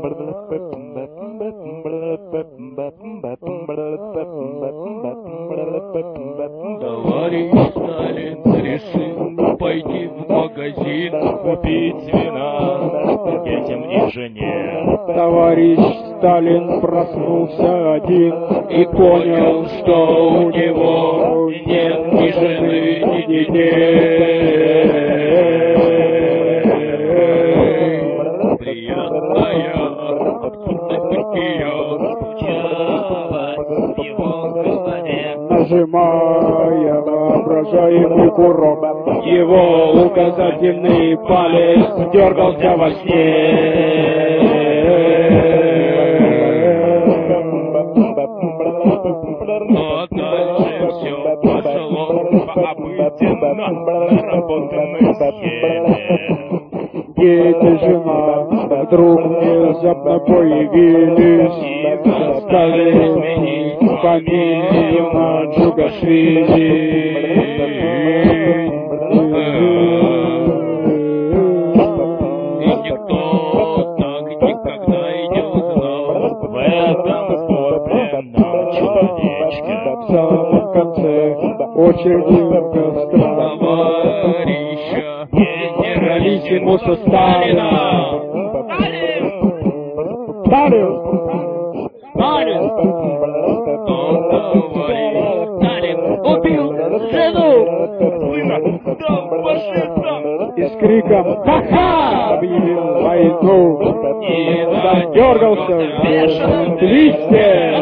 Товарищ Сталин решил пойти в магазин купить вина детям и жене. Товарищ Сталин проснулся один И понял, что у него нет ни жены, ни детей. Приятная абсурдная в его голове. Нажимая воображаемый курок, его указательный палец дергался во сне. А дальше все пошло по обыденно наработанной схеме. Дети, жена вдруг внезапно появились И стали заставили сменить фамилию на Джугашвили. И никто так никогда и не узнал в этом купленном человечке. В самом конце очереди костра Товарища генералиссимуса Сталина! Сталин! Сталин! Товарищ Сталин убил жену! Сына! Да, фашистам! И с криком «Ха-ха!» объявил войну. И Задергался в бешеном твисте.